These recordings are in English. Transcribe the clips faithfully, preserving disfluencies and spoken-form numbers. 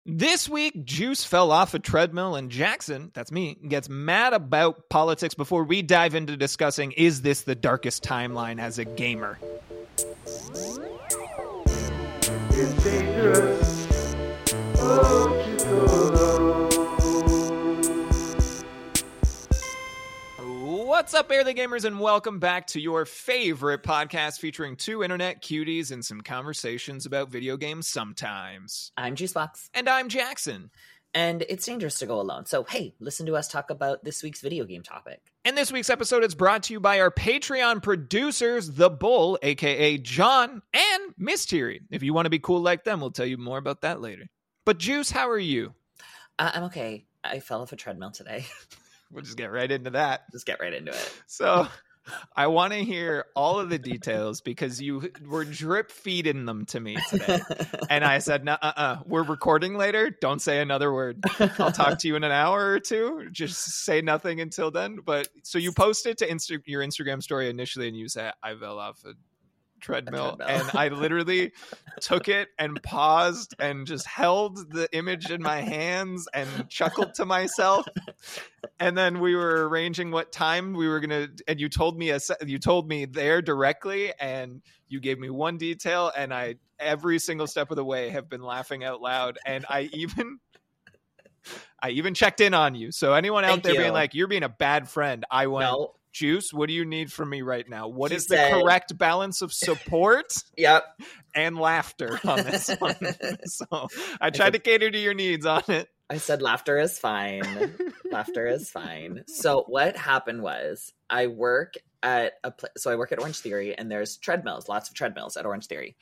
This week, Juice fell off a treadmill and Jackson, that's me, gets mad about politics before we dive into discussing, is this the darkest timeline as a gamer? It's dangerous. Oh, to go alone. What's up, Barely Gamers, and welcome back to your favorite podcast featuring two internet cuties and some conversations about video games sometimes. I'm Juicebox. And I'm Jackson. And it's dangerous to go alone. So, hey, listen to us talk about this week's video game topic. And this week's episode is brought to you by our Patreon producers, The Bull, a k a. John, and Mystery. If you want to be cool like them, we'll tell you more about that later. But Juice, how are you? Uh, I'm okay. I fell off a treadmill today. We'll just get right into that. Just get right into it. So I want to hear all of the details because you were drip feeding them to me today. And I said, no, uh-uh, we're recording later. Don't say another word. I'll talk to you in an hour or two. Just say nothing until then. But so you posted to Insta- your Instagram story initially and you said, I fell off a treadmill. treadmill. And I literally took it and paused and just held the image in my hands and chuckled to myself. And then we were arranging what time we were gonna, and you told me a you told me there directly, and you gave me one detail, and I every single step of the way have been laughing out loud, and I even I even checked in on you. So anyone out Thank there you. being like, you're being a bad friend, I went, No. Juice, what do you need from me right now? What He is said- the correct balance of support Yep. and laughter on this one? So I tried said- to cater to your needs on it. I said laughter is fine. Laughter is fine. So what happened was I work at a pla- so I work at Orange Theory, and there's treadmills, lots of treadmills at Orange Theory.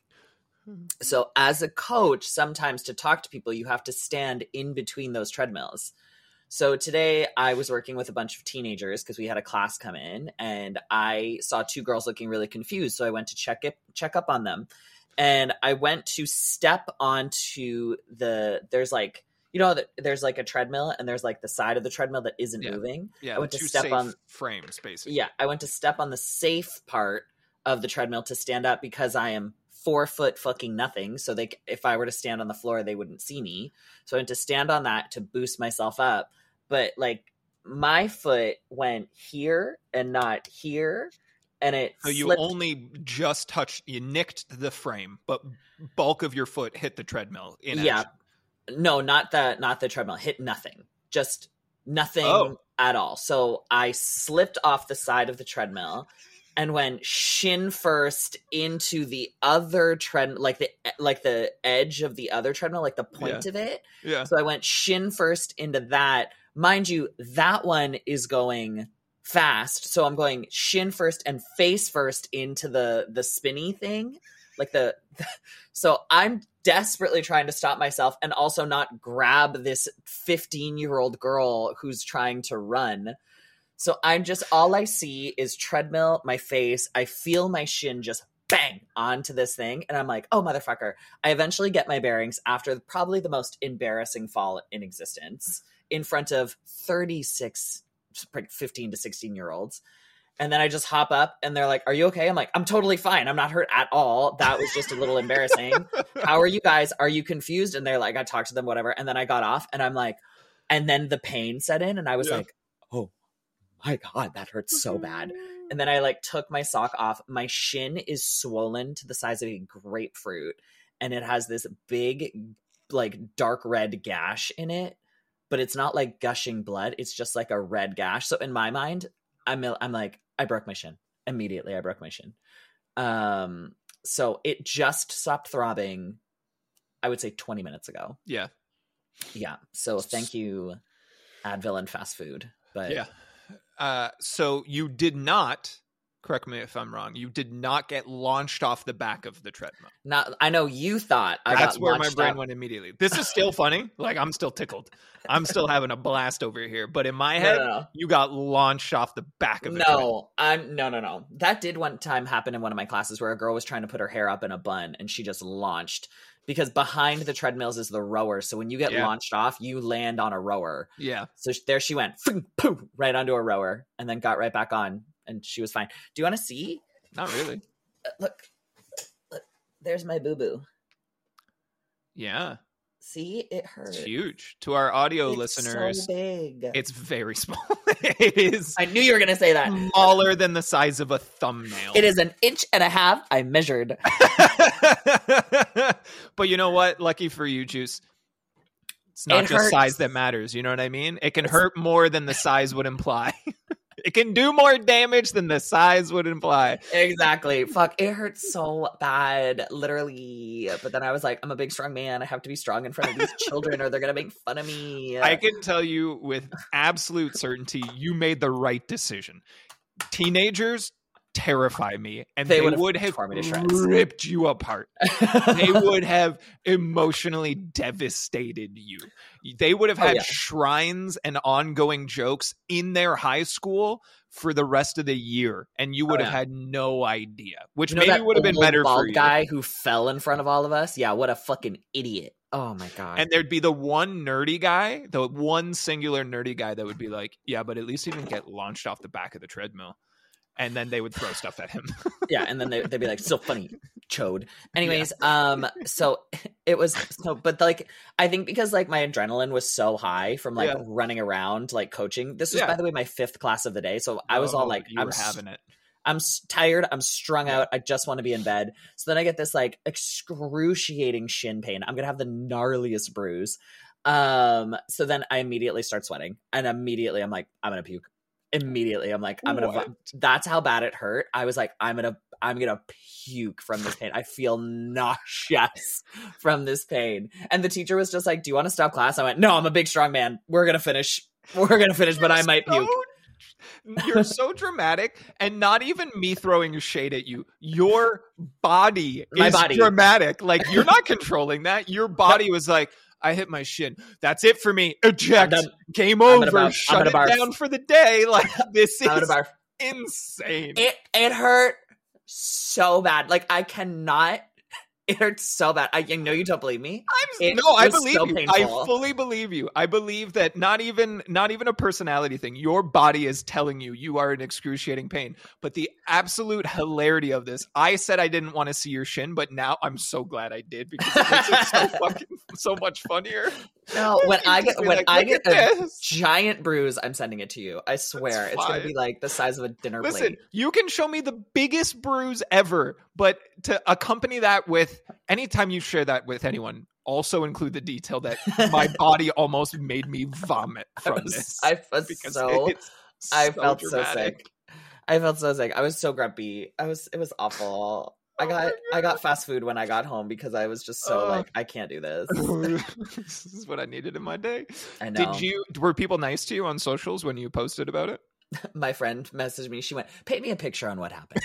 So as a coach, sometimes to talk to people, you have to stand in between those treadmills. So today I was working with a bunch of teenagers because we had a class come in, and I saw two girls looking really confused. So I went to check it, check up on them. And I went to step onto the, there's like, you know, there's like a treadmill and there's like the side of the treadmill that isn't Yeah. moving. Yeah, I went to two step safe on, frames, basically. yeah, I went to step on the safe part of the treadmill to stand up because I am four foot fucking nothing. So they, if I were to stand on the floor, they wouldn't see me. So I went to stand on that to boost myself up. But like my foot went here and not here. And it So you slipped. only just touched, you nicked the frame, but bulk of your foot hit the treadmill. In Yeah. action. No, not the not the treadmill. Hit nothing. Just nothing Oh. at all. So I slipped off the side of the treadmill and went shin first into the other tread, like the like the edge of the other treadmill, like the point of it. Yeah. So I went shin first into that. Mind you, that one is going fast. So I'm going shin first and face first into the the spinny thing. Like the, the so I'm desperately trying to stop myself and also not grab this fifteen year old girl who's trying to run. So I'm just, all I see is treadmill, my face. I feel my shin just bang onto this thing. And I'm like, oh, motherfucker. I eventually get my bearings after probably the most embarrassing fall in existence in front of thirty-six, fifteen to sixteen year olds. And then I just hop up and they're like, are you okay? I'm like, I'm totally fine. I'm not hurt at all. That was just a little embarrassing. How are you guys? Are you confused? And they're like, I talked to them, whatever. And then I got off and I'm like, and then the pain set in and I was Yeah. like, oh my God, that hurts so bad. And then I like took my sock off. My shin is swollen to the size of a grapefruit. And it has this big, like dark red gash in it, but it's not like gushing blood. It's just like a red gash. So in my mind, I'm, I'm like, I broke my shin. Immediately, I broke my shin. Um, so it just stopped throbbing, I would say twenty minutes ago. Yeah. Yeah. So thank you, Advil and fast food. But Yeah. Uh, so you did not, correct me if I'm wrong, you did not get launched off the back of the treadmill. not, I know you thought I That's got where my launched brain up. went immediately. This is still funny. Like, I'm still tickled. I'm still having a blast over here. But in my No, head, no, no. you got launched off the back of the treadmill. No, I'm no, no, no. That did one time happen in one of my classes where a girl was trying to put her hair up in a bun and she just launched because behind the treadmills is the rower. So when you get Yeah. launched off, you land on a rower. Yeah. So sh- there she went, poof, right onto a rower, and then got right back on, and she was fine. Do you want to see? Not really. Uh, look, look, there's my boo boo. Yeah. See, it hurts. It's huge. To our audio It's listeners, so big. it's very small. It is I knew you were going to say that. smaller than the size of a thumbnail. It is an inch and a half. I measured. But you know what? Lucky for you, Juice. It's not It just hurts. size that matters. You know what I mean? It can It's- hurt more than the size would imply. It can do more damage than the size would imply. Exactly. Fuck, it hurts so bad, literally. But then I was like, I'm a big, strong man. I have to be strong in front of these children, or they're gonna make fun of me. I can tell you with absolute certainty, you made the right decision. Teenagers terrify me, and They they, would've would have torn me to shreds. ripped you apart. They would have emotionally devastated you. They would have Oh, had yeah. shrines and ongoing jokes in their high school for the rest of the year, and you would Oh, have yeah. had no idea, which You know maybe that would have been old better bald for you. guy who fell in front of all of us? Yeah, what a fucking idiot. Oh my god. And there'd be the one nerdy guy, the one singular nerdy guy that would be like, yeah, but at least he didn't get launched off the back of the treadmill. And then they would throw stuff at him. Yeah, and then they, they'd be like, so funny, chode. Anyways, um, so it was so, but like, I think because like my adrenaline was so high from like Yeah. running around, like coaching. This was, Yeah. by the way, my fifth class of the day. So I was all Oh, like, you I'm were s- having it. I'm s- tired. I'm strung out. I just want to be in bed. So then I get this like excruciating shin pain. I'm gonna have the gnarliest bruise. Um, so then I immediately start sweating, and immediately I'm like, I'm gonna puke. Immediately, I'm like, I'm gonna. What? vo- That's how bad it hurt. I was like, I'm gonna, I'm gonna puke from this pain. I feel nauseous from this pain. And the teacher was just like, "Do you want to stop class?" I went, "No, I'm a big strong man. We're gonna finish. We're gonna finish, but I might puke." So, you're so dramatic, and not even me throwing shade at you. Your body My is body. dramatic. Like, you're not controlling that. Your body was like, I hit my shin. That's it for me. Eject. I'm done. Game I'm gonna over. barf. I'm Shut gonna it barf. down for the day. Like, this I'm gonna is barf. insane. It it hurt so bad. Like I cannot. It hurts so bad. I, I know you don't believe me. I'm, It no, I was believe so you. painful. I fully believe you. I believe that not even not even a personality thing. Your body is telling you you are in excruciating pain. But the absolute hilarity of this, I said I didn't want to see your shin, but now I'm so glad I did because it makes it so fucking so much funnier. No, when I Just get be when like, I "Look get at a this." giant bruise, I'm sending it to you. I swear, it's gonna fine. be like the size of a dinner Listen, plate. you can show me the biggest bruise ever, but to accompany that with anytime you share that with anyone, also include the detail that my body almost made me vomit I from was, this. I was because so. it's I so felt so dramatic. sick. I felt so sick. I was so grumpy. I was. It was awful. I Oh got my I got fast food when I got home because I was just so Ugh. like I can't do this. This is what I needed in my day. I know. Did you were people nice to you on socials when you posted about it? My friend messaged me. She went, "Paint me a picture on what happened."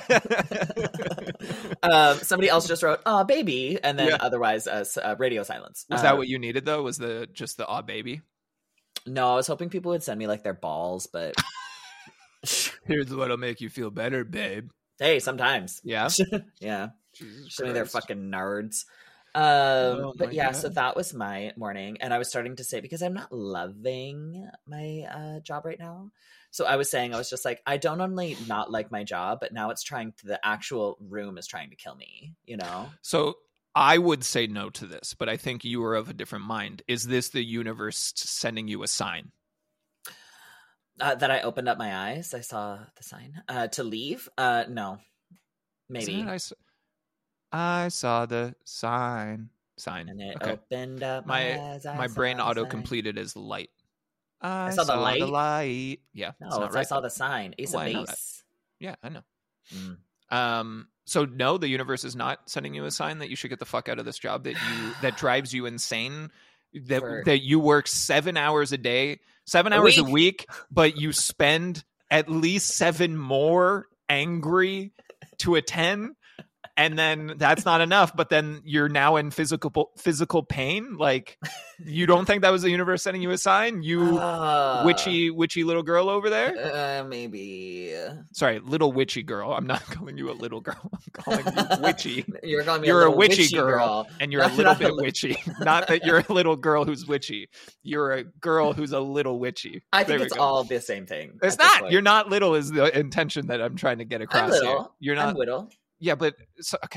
Was um, somebody else just wrote, "Oh, baby," and then Yeah. otherwise, uh, s- uh, radio silence. Uh, that what you needed though? Was the just the aw baby? No, I was hoping people would send me like their balls, but Here's what'll make you feel better, babe. hey, sometimes, Yeah. yeah, Jesus show me their Christ. fucking nerds. Um, Oh but my yeah, so God. that was my morning, and I was starting to say because I'm not loving my uh, job right now. So I was saying I was just like I don't only not like my job, but now it's trying to the actual room is trying to kill me. You know. So I would say no to this, but I think you are of a different mind. Is this the universe sending you a sign? Uh, that I opened up my eyes. I saw the sign uh, to leave. Uh, no, maybe. Isn't it? I, s- I saw the sign. Sign. And it Okay. opened up My- my eyes. I My saw brain the auto sign. completed as light. I, saw the light? light. Yeah. No, it's not it's- I right, saw though. the sign. Ace Well, of I know that. base. Yeah, I know. Mm. Um. So no, the universe is not sending you a sign that you should get the fuck out of this job that you that drives you insane. That For- that you work seven hours a day, seven A hours a week. week, but you spend at least seven more angry to a ten, and then that's not enough. But then you're now in physical physical pain. Like, you don't think that was the universe sending you a sign? You Uh, witchy witchy little girl over there. Uh, maybe. Sorry, little witchy girl. I'm not calling you a little girl. I'm calling you witchy. You're calling me You're a, a little witchy girl, and you're a Not- little not a bit li- witchy. Not that you're a little girl who's witchy. You're a girl who's a little witchy. I There think we it's go. all the same thing. It's at this not. point. You're not little. Is the intention that I'm trying to get across I'm here. little. You're I'm not. little. Yeah, but so, okay,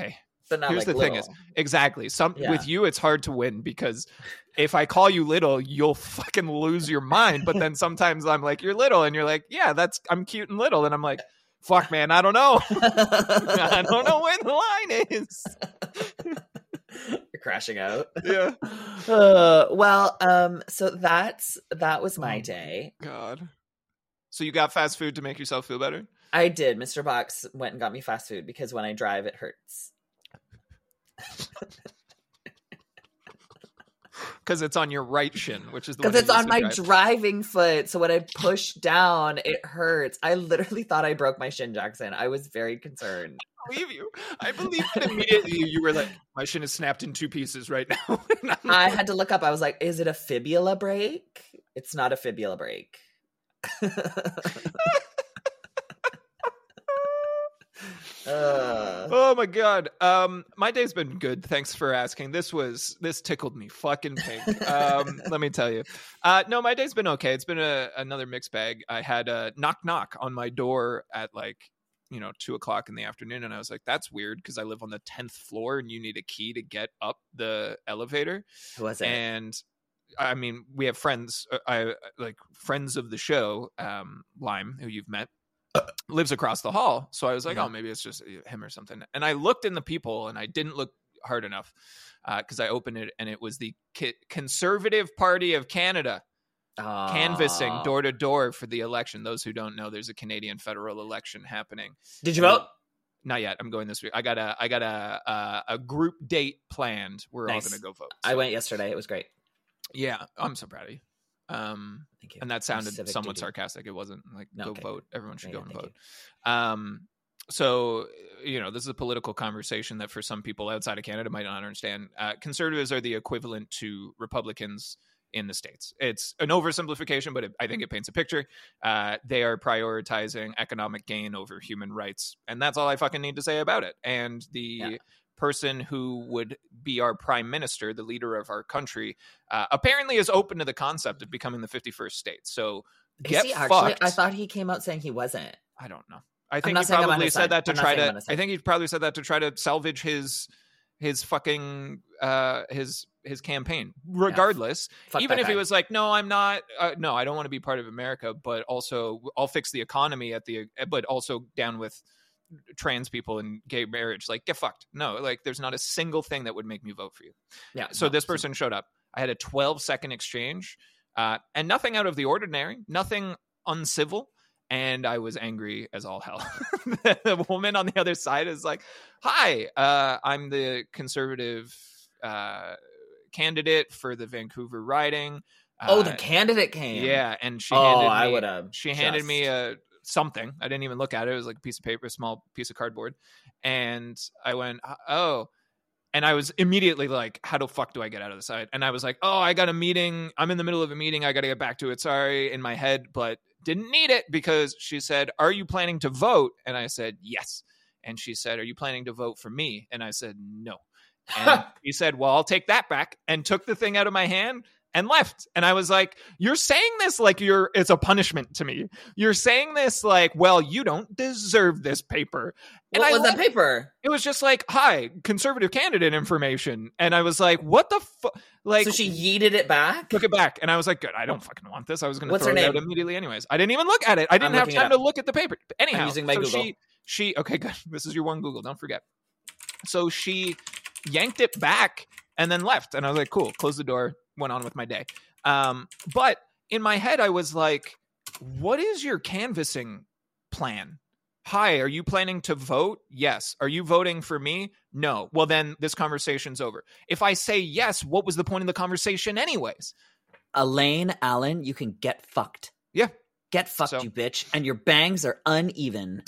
but not Here's like the thing is, little. exactly. Some Yeah. with you, it's hard to win because if I call you little, you'll fucking lose your mind. But then sometimes I'm like, you're little, and you're like, yeah, that's I'm cute and little, and I'm like, fuck, man, I don't know. I don't know where the line is. You're crashing out. Yeah. Uh, well, um, so that's that was my Oh, day. God. So you got fast food to make yourself feel better? I did. Mister Box went and got me fast food because when I drive, it hurts. Because it's on your right shin, which is the one Because it's that on my used to drive. driving foot. So when I push down, it hurts. I literally thought I broke my shin, Jackson. I was very concerned. I believe you. I believe it immediately. You were like, my shin is snapped in two pieces right now. And I'm I like, had to look up. I was like, is it a fibula break? It's not a fibula break. uh, oh my God. Um, my day's been good. Thanks for asking. This was this tickled me fucking pink. Um, let me tell you. Uh, no, my day's been okay. It's been a, another mixed bag. I had a knock knock on my door at like, you know, two o'clock in the afternoon, and I was like, that's weird because I live on the tenth floor and you need a key to get up the elevator. who was it? And I mean, we have friends, uh, I like friends of the show, um, Lime, who you've met, lives across the hall. So I was like, Yeah. oh, maybe it's just him or something. And I looked in the people, and I didn't look hard enough because I opened it, and it was the Ki- Conservative Party of Canada canvassing Aw. door to door for the election. Those who don't know, there's a Canadian federal election happening. Did you vote? Not yet. I'm going this week. I got a I got a a, a group date planned. We're Nice. all going to go vote. I So, went yesterday. It was great. Yeah, I'm so proud of you. Um, Thank you. and that Your sounded civic somewhat duty. sarcastic. It wasn't like No, go okay, vote. good. Everyone should Yeah, go yeah, and thank vote. Um, so you know, this is a political conversation that for some people outside of Canada might not understand. Uh, conservatives are the equivalent to Republicans in the States. It's an oversimplification, but it, I think it paints a picture. Uh, they are prioritizing economic gain over human rights, and that's all I fucking need to say about it. And the Yeah. person who would be our prime minister, the leader of our country, uh, apparently is open to the concept of becoming the fifty-first state. So Is get he actually? fucked. I thought he came out saying he wasn't. I don't know. I think not he saying I'm on probably his said side. that to I'm not try saying I'm to. on his I side. think he probably said that to try to salvage his his fucking uh his his campaign. Regardless, Fuck even that if he guy. was like, no, I'm not. Uh, no, I don't want to be part of America, but also I'll fix the economy at the. But also down with trans people and gay marriage. Like, get fucked. No, like there's not a single thing that would make me vote for you. Yeah. So no, this person showed up. I had a twelve second exchange, uh, and nothing out of the ordinary, nothing uncivil. And I was angry as all hell. The woman on the other side is like, hi, uh, I'm the conservative uh, candidate for the Vancouver riding. Oh, Uh, the candidate came. yeah. And she Oh, handed me, I would have. she handed me a something. I didn't even look at it. It was like a piece of paper, a small piece of cardboard. And I went, oh. And I was immediately like, how the fuck do I get out of the side? And I was like, oh, I got a meeting. I'm in the middle of a meeting. I got to get back to it. Sorry, in my head, but didn't need it because she said, are you planning to vote? And I said, yes. And she said, are you planning to vote for me? And I said, no. And he said, well, I'll take that back, and took the thing out of my hand and left. And I was like, you're saying this like you're it's a punishment to me. You're saying this like, well, you don't deserve this paper. And What I was that left- paper? It was just like, hi, conservative candidate information. And I was like, what the fuck? Like, So she yeeted it back. took it back. And I was like, good, I don't fucking want this. I was going to What's throw her it out name? immediately anyways. I didn't even look at it. I didn't I'm have looking it time up. to look at the paper. Anyhow, I'm using my so Google. she, she, okay, good. This is your one Google. Don't forget. So she yanked it back and then left. And I was like, cool, closed the door, went on with my day. Um, but in my head, I was like, what is your canvassing plan? Hi, are you planning to vote? Yes. Are you voting for me? No. Well, then this conversation's over. If I say yes, what was the point of the conversation anyways? Elaine Allen, you can get fucked. Yeah. Get fucked, So- you bitch. And your bangs are uneven.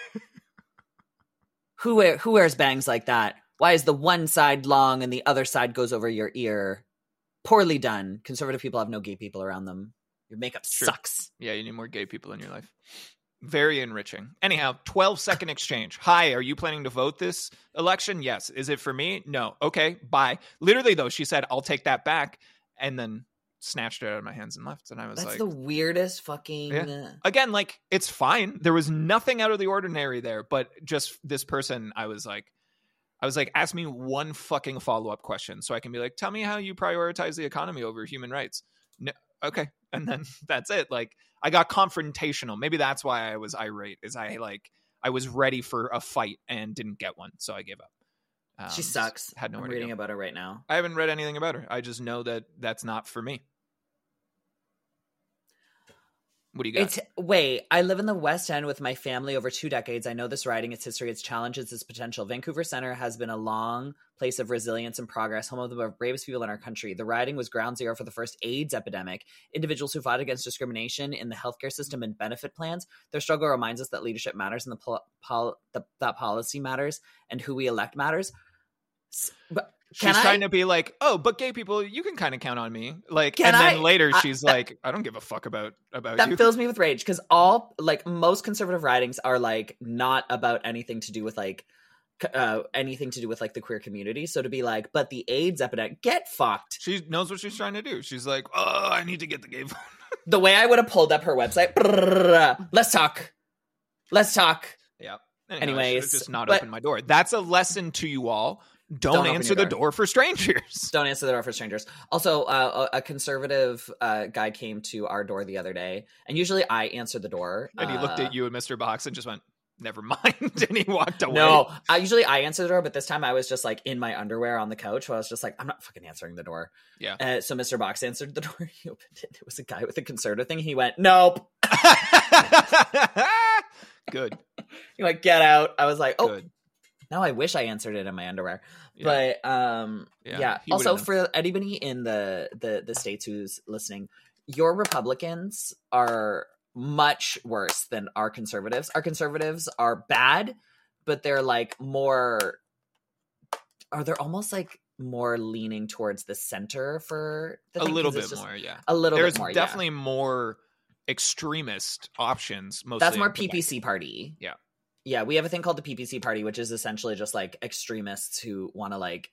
who wear, who wears bangs like that? Why is the one side long and the other side goes over your ear? Poorly done. Conservative people have no gay people around them. Your makeup Sure. sucks. Yeah, you need more gay people in your life. Very enriching. Anyhow, twelve second exchange. Hi, are you planning to vote this election? Yes. Is it for me? No. Okay, bye. Literally, though, she said, I'll take that back, and then snatched it out of my hands and left. And I was That's like, the weirdest fucking. Yeah. again, like, it's fine. There was nothing out of the ordinary there, but just this person, I was like, I was like, ask me one fucking follow-up question so I can be like, tell me how you prioritize the economy over human rights. No, okay. And then that's it. Like, I got confrontational. Maybe that's why I was irate, is I like, I was ready for a fight and didn't get one. So I gave up. Um, She sucks. Had nowhere I'm to reading go. about her right now. I haven't read anything about her. I just know that that's not for me. What do you got? It's wait, I live in the West End with my family over two decades. I know this riding, its history, its challenges, its potential. Vancouver Centre has been a long place of resilience and progress, home of the bravest people in our country. The riding was ground zero for the first AIDS epidemic. Individuals who fought against discrimination in the healthcare system and benefit plans. Their struggle reminds us that leadership matters and the, pol- pol- the that policy matters and who we elect matters. S- But She's can trying I? to be like, oh, but gay people, you can kind of count on me. Like, Can and then I- later I- she's like, I don't give a fuck about about That you. fills me with rage because all like most conservative writings are like not about anything to do with like c- uh anything to do with like the queer community. So to be like, but the AIDS epidemic, get fucked. She knows what she's trying to do. She's like, oh, I need to get the gay vote. The way I would have pulled up her website. brrrr, let's talk. Let's talk. Yeah. Anyways, I should just not but- open my door. That's a lesson to you all. Don't, Don't open answer your the door. door for strangers. Don't answer the door for strangers. Also, uh, a a conservative uh, guy came to our door the other day, and usually I answer the door. And he looked uh, at you and Mister Box and just went, never mind. And he walked away. No, I usually I answer the door, but this time I was just like in my underwear on the couch. Where I was just like, I'm not fucking answering the door. Yeah. Uh, so Mister Box answered the door. He opened it. It was a guy with a conservative thing. He went, nope. Good. He went, get out. I was like, oh, Good. now I wish I answered it in my underwear. Yeah. But um, Yeah, yeah. he Also, would've for anybody in the the the states who's listening, your Republicans are much worse than our conservatives. Our conservatives are bad, but they're like more. Are they're almost like more leaning towards the center for the a thing, little 'cause it's bit just more, yeah. a little There's bit more. definitely yeah. more extremist options. Mostly That's more in P P C Quebec. party. Yeah. Yeah, we have a thing called the P P C party, which is essentially just like extremists who want to like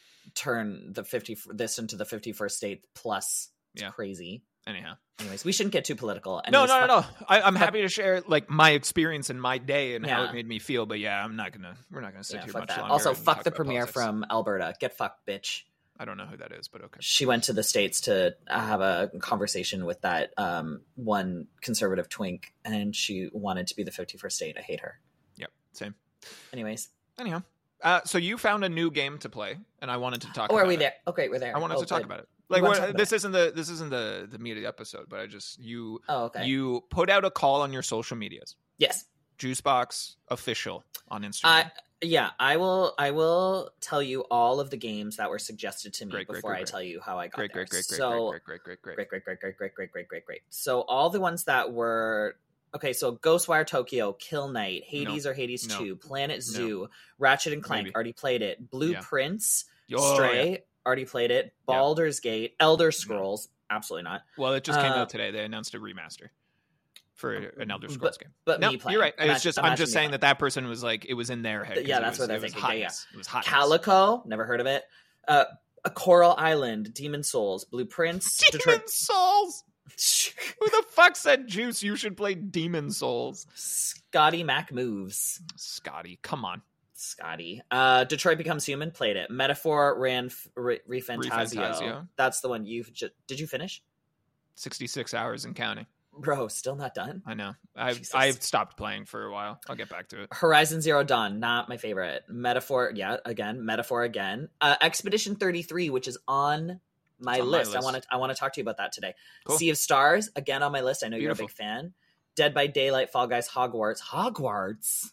turn the fifty this into the fifty-first state plus. It's Yeah. crazy. Anyhow. Anyways, we shouldn't get too political. No, Anyways, no, no, fuck- no. I, I'm happy to share like my experience in my day and how Yeah. it made me feel. But yeah, I'm not gonna. We're not gonna sit Yeah, here fuck much that. longer. Also, and fuck talk the about premier politics. from Alberta. Get fucked, bitch. I don't know who that is, but okay. She went to the States to have a conversation with that um, one conservative twink, and she wanted to be the fifty-first state. I hate her. Yep, same. Anyways. Anyhow, uh, so you found a new game to play, and I wanted to talk. Oh, about are we it. there? Oh, great, we're there. I wanted oh, to talk good. about it. Like, wanna what, talk about this isn't the this isn't the the meat of the episode, but I just you Oh, okay. you put out a call on your social medias. Yes. Juicebox official on Instagram. I yeah, I will. I will tell you all of the games that were suggested to me Great, great, before great, I great. tell you how I got great, there. great, great, great, so, great, great, great, great, great, great, great, great, great, great, great, great, great. So all the ones that were okay. So Ghostwire Tokyo, Kill Knight, Hades or Hades No. Two, Planet No. Zoo, Ratchet and Clank. Maybe. Already played it. Blueprints, Oh, Stray. yeah. Already played it. Yeah. Baldur's Gate, Elder Scrolls. Absolutely not. Well, it just came Uh, out today. They announced a remaster for an Elder but- Scrolls game. But No, me playing. you're right. It's Imagine- just I'm imagine just me saying playing. that that person was like it was in their head. 'cause Yeah, it that's was, what they're it was thinking. Yeah, hotness. It was hot. Calico. Never heard of it. Uh, a Coral Island, Demon Souls, Blueprints, Demon Detroit. Souls. Who the fuck said Juice? You should play Demon Souls. Scotty Mac moves. Scotty, come on. Scotty. Uh, Detroit Becomes Human. Played it. Metaphor ran re, Refantasio. Refantasio. That's the one you just did. You finish, sixty-six hours and counting. bro? Still not done. I know. I've Jesus. I've stopped playing for a while. I'll get back to it. Horizon Zero Dawn. Not my favorite. Metaphor. Yeah. Again. Metaphor. Again. Uh, Expedition thirty-three, which is on my It's on my list. I list. want to. I want to talk to you about that today. Cool. Sea of Stars. Again on my list. I know Beautiful. you're a big fan. Dead by Daylight. Fall Guys. Hogwarts. Hogwarts.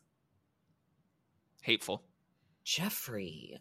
Hateful. Jeffrey.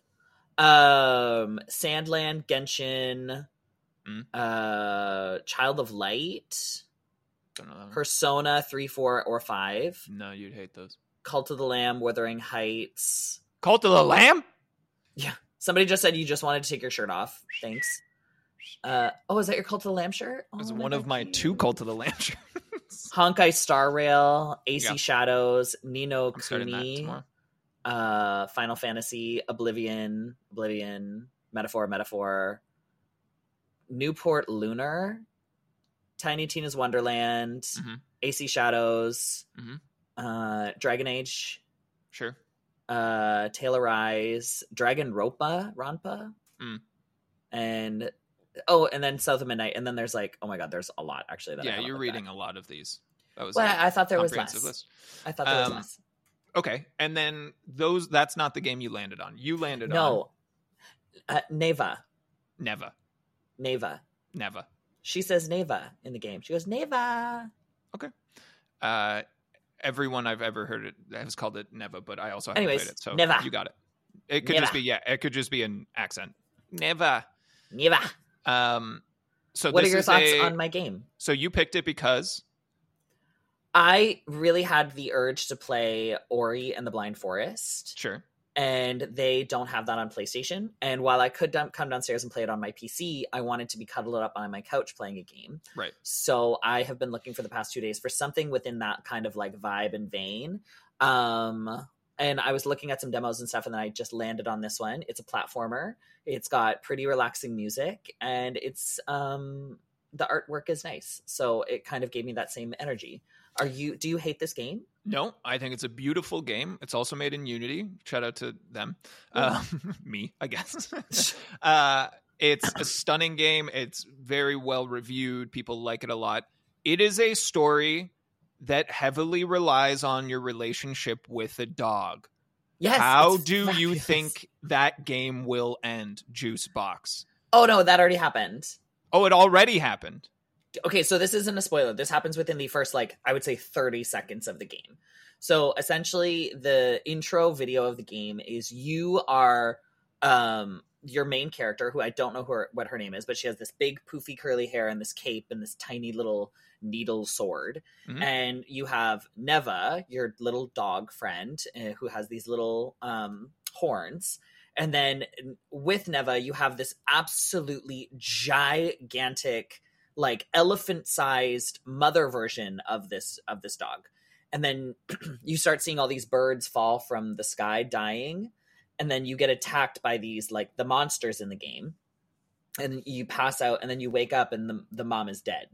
Um, Sandland, Genshin, Mm. uh, Child of Light, Don't know that one. Persona three, four, or five, No, you'd hate those. Cult of the Lamb, Wuthering Heights. Cult of the Lamb? Yeah. Somebody just said you just wanted to take your shirt off. Thanks. Uh, oh, is that your Cult of the Lamb shirt? It was Oh, one they're of my cute. two Cult of the Lamb shirts. Honkai Star Rail, A C Yeah. Shadows, Nino I'm starting that Kuni, tomorrow. uh, Final Fantasy, Oblivion, Oblivion, Metaphor, Metaphor, Newport Lunar, Tiny Tina's Wonderland, Mhm. A C Shadows, Mhm. uh, Dragon Age, Sure. uh, Taylorize, Dragon Ropa, Rampa, Mm. and oh, and then South of Midnight, and then there's like, oh my god, there's a lot actually. That I Yeah, haven't you're looked reading at. a lot of these. That was Well, a I thought there was comprehensive less. list. I thought there was Um, less. Okay, and then those. That's not the game you landed on. You landed on No, uh, Neva, Neva. Neva. Neva. She says Neva in the game. She goes Neva. Uh, everyone I've ever heard it has called it Neva, but I also haven't Anyways, played it, so Neva. you got it. It could Neva. just be yeah. It could just be an accent. Neva. Neva. Um. So What are this your is thoughts a- on my game? So you picked it because I really had the urge to play Ori and the Blind Forest, sure. and they don't have that on PlayStation. And while I could dump, come downstairs and play it on my P C, I wanted to be cuddled up on my couch playing a game. Right. So I have been looking for the past two days for something within that kind of like vibe and vein. Um, and I was looking at some demos and stuff, and then I just landed on this one. It's a platformer. It's got pretty relaxing music, and it's um, the artwork is nice. So it kind of gave me that same energy. Are you? Do you hate this game? No, I think it's a beautiful game. It's also made in Unity. Shout out to them. Yeah. Um, me, I guess. uh, it's a stunning game. It's very well reviewed. People like it a lot. It is a story that heavily relies on your relationship with a dog. Yes. How it's do you fabulous. think that game will end, Juicebox? Oh no, that already happened. Oh, it already happened. Okay, so this isn't a spoiler. This happens within the first, like, I would say thirty seconds of the game. So essentially, the intro video of the game is you are um, your main character, who I don't know who her, what her name is, but she has this big poofy curly hair and this cape and this tiny little needle sword. Mhm. And you have Neva, your little dog friend, uh, who has these little um, horns. And then with Neva, you have this absolutely gigantic, like elephant-sized mother version of this of this dog. And then you start seeing all these birds fall from the sky dying, and then you get attacked by these, like, the monsters in the game, and you pass out, and then you wake up and the, the mom is dead.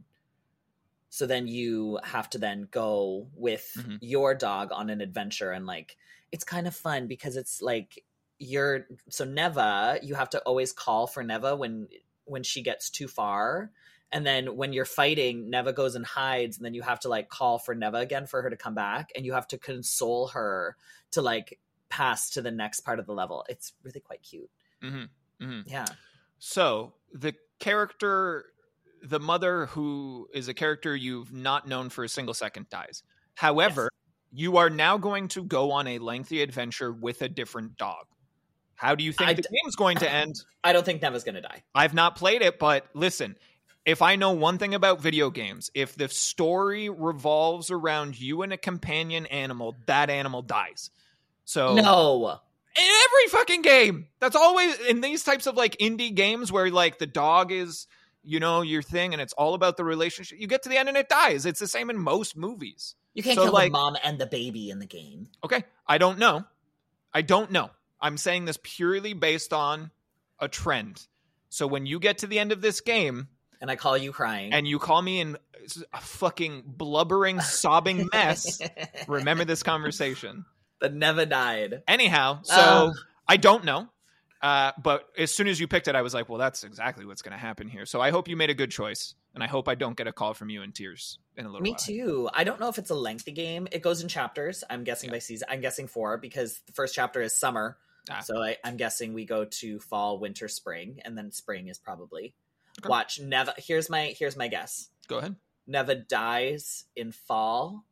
So then you have to then go with Mhm. your dog on an adventure, and like it's kind of fun because it's like you're so Neva, you have to always call for Neva when when she gets too far. And then when you're fighting, Neva goes and hides, and then you have to like call for Neva again for her to come back, and you have to console her to like pass to the next part of the level. It's really quite cute. Mm-hmm. Mm-hmm. Yeah. So the character, the mother, who is a character you've not known for a single second, dies. However, you are now going to go on a lengthy adventure with a different dog. How do you think I the d- game's going to end? I don't think Neva's gonna die. I've not played it, but listen, if I know one thing about video games, if the story revolves around you and a companion animal, that animal dies. So No. in every fucking game, that's always in these types of like indie games where like the dog is, you know, your thing, and it's all about the relationship. You get to the end and it dies. It's the same in most movies. You can't So, kill like- the mom and the baby in the game. Okay, I don't know. I don't know. I'm saying this purely based on a trend. So when you get to the end of this game And I call you crying. and you call me in a fucking blubbering, sobbing mess, remember this conversation. That Neva died. Anyhow, so Oh. I don't know. Uh, but as soon as you picked it, I was like, well, that's exactly what's going to happen here. So I hope you made a good choice. And I hope I don't get a call from you in tears in a little Me while. too. I don't know if it's a lengthy game. It goes in chapters. I'm guessing Yeah. by season. I'm guessing four because the first chapter is summer. Ah. So I, I'm guessing we go to fall, winter, spring, and then spring is probably. Okay. Watch Neva. Here's my here's my guess. Go ahead. Neva dies in fall,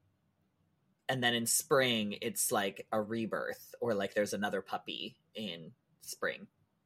and then in spring it's like a rebirth, or like there's another puppy in spring.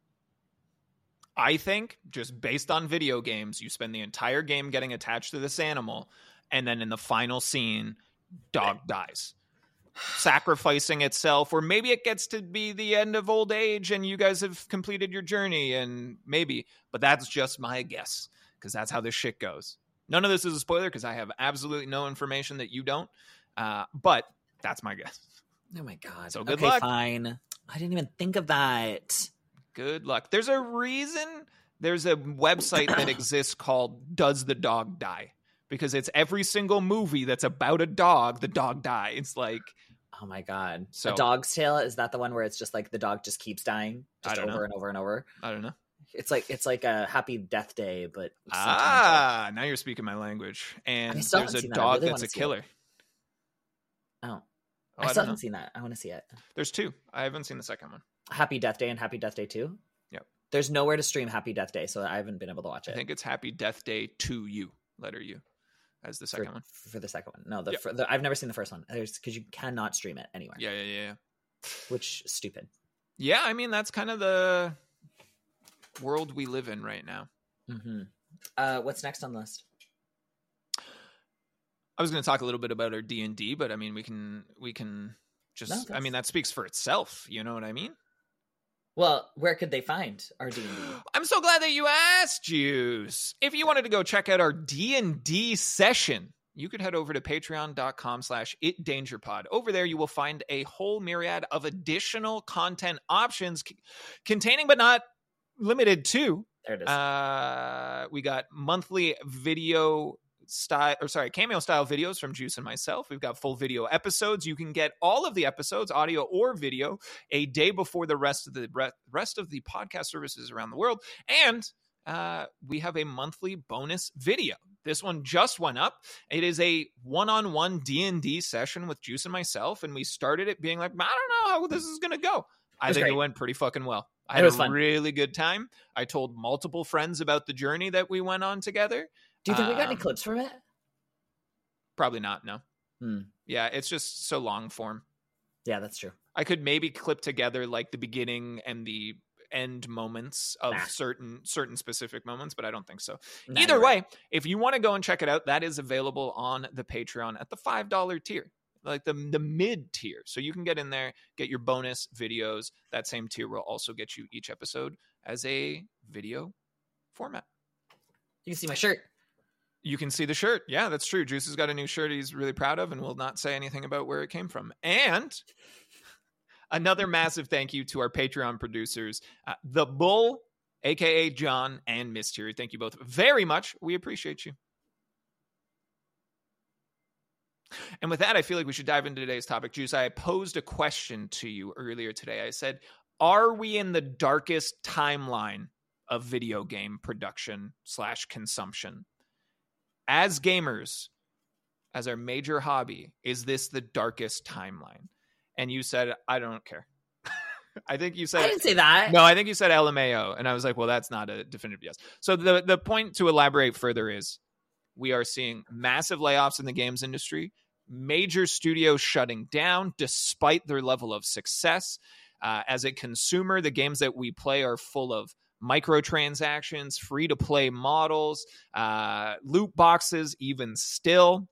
I think just based on video games, you spend the entire game getting attached to this animal, and then in the final scene, dog dies, sacrificing itself, or maybe it gets to be the end of old age and you guys have completed your journey, and maybe, but that's just my guess because that's how this shit goes. None of this is a spoiler because I have absolutely no information that you don't, uh, but that's my guess. Oh my god. So good okay, luck. fine. I didn't even think of that. Good luck. There's a reason there's a website that exists called Does the Dog Die? Because it's every single movie that's about a dog, the dog dies. Like, Oh my god. So- A Dog's Tale, is that the one where it's just like the dog just keeps dying I just don't over know. and over and over? I don't know. It's like it's like a Happy Death Day, but sentimental. Ah, now you're speaking my language. And I still there's haven't a seen that. I dog really that's wanna a see it. killer. Oh. Oh, I I still don't know. haven't seen that. I want to see it. There's two. I haven't seen the second one. Happy Death Day and Happy Death Day two? Yep. There's nowhere to stream Happy Death Day, so I haven't been able to watch it. I think it's Happy Death Day to You, letter U, as the second for, one. for the second one. No, the, Yep. fir- the I've never seen the first one. There's because you cannot stream it anywhere. Yeah, yeah, yeah, yeah. Which is stupid. Yeah, I mean, that's kind of the world we live in right now. Mm-hmm. Uh, what's next on the list? I was going to talk a little bit about our D and D, but I mean, we can we can just. No, I that's- mean, that speaks for itself. You know what I mean? Well, where could they find our D and D? I'm so glad that you asked, Juice. If you wanted to go check out our D and D session, you could head over to patreon.com slash itdangerpod. Over there, you will find a whole myriad of additional content options c- containing but not limited to. There it is. Uh, we got monthly video style, or sorry, cameo style videos from Juice and myself. We've got full video episodes. You can get all of the episodes, audio or video, a day before the rest of the re- rest of the podcast services around the world. And uh, we have a monthly bonus video. This one just went up. It is a one-on-one D and D session with Juice and myself, and we started it being like, I don't know how this is going to go. I was think great. it went pretty fucking well. I It had was a fun. really good time. I told multiple friends about the journey that we went on together. Do you think we got any um, clips from it? Probably not, no. Hmm. Yeah, it's just so long form. Yeah, that's true. I could maybe clip together like the beginning and the end moments of Nah. certain certain specific moments, but I don't think so. Nah, Either you're way, right. if you want to go and check it out, that is available on the Patreon at the five dollars tier, like the the mid tier. So you can get in there, get your bonus videos. That same tier will also get you each episode as a video format. You can see my shirt. You can see the shirt. Yeah, that's true. Juice has got a new shirt he's really proud of and will not say anything about where it came from. And another massive thank you to our Patreon producers, uh, The Bull, a k a. John and Mystery. Thank you both very much. We appreciate you. And with that, I feel like we should dive into today's topic. Juice, I posed a question to you earlier today. I said, are we in the darkest timeline of video game production slash consumption? As gamers, as our major hobby, is this the darkest timeline? And you said, I don't care. I think you I said, didn't say that. no, I think you said L M A O. And I was like, well, that's not a definitive yes. So the, the point to elaborate further is we are seeing massive layoffs in the games industry, major studios shutting down despite their level of success. Uh, as a consumer, the games that we play are full of microtransactions, free-to-play models, uh, loot boxes, even still.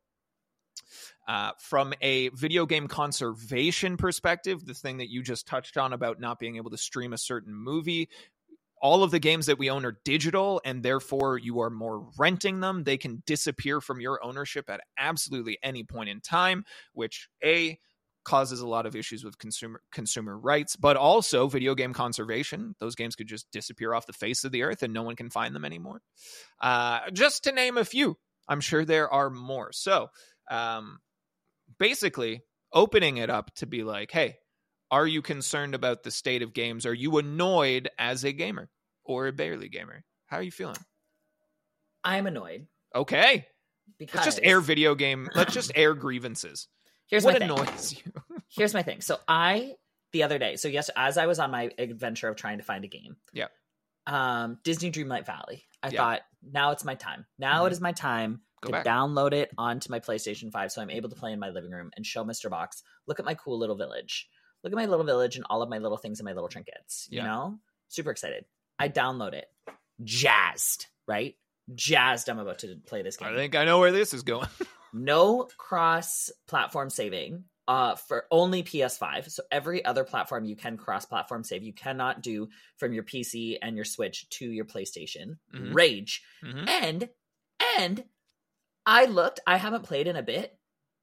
Uh, from a video game conservation perspective, the thing that you just touched on about not being able to stream a certain movie, all of the games that we own are digital, and therefore you are more renting them. They can disappear from your ownership at absolutely any point in time, which A, causes a lot of issues with consumer consumer rights, but also video game conservation. Those games could just disappear off the face of the earth and no one can find them anymore. Uh, just to name a few. I'm sure there are more. So um, basically opening it up to be like, hey, are you concerned about the state of games? Are you annoyed as a gamer or a barely gamer? How are you feeling? I'm annoyed Okay. because Let's just air video game. Let's just air grievances. Here's what my thing. annoys you? Here's my thing. So I the other day, so yes, as I was on my adventure of trying to find a game, Yeah. um, Disney Dreamlight Valley, I Yeah. thought now it's my time. Now Mhm. it is my time Go to back. download it onto my PlayStation five, so I'm able to play in my living room and show Mister Box, look at my cool little village, look at my little village and all of my little things and my little trinkets. You Yeah. know, super excited. I download it, jazzed, right? Jazzed. I'm about to play this game. I think I know where this is going. No cross-platform saving uh, for only P S five. So every other platform you can cross-platform save. You cannot do from your P C and your Switch to your PlayStation. Mhm. Rage. Mhm. And, and I looked, I haven't played in a bit.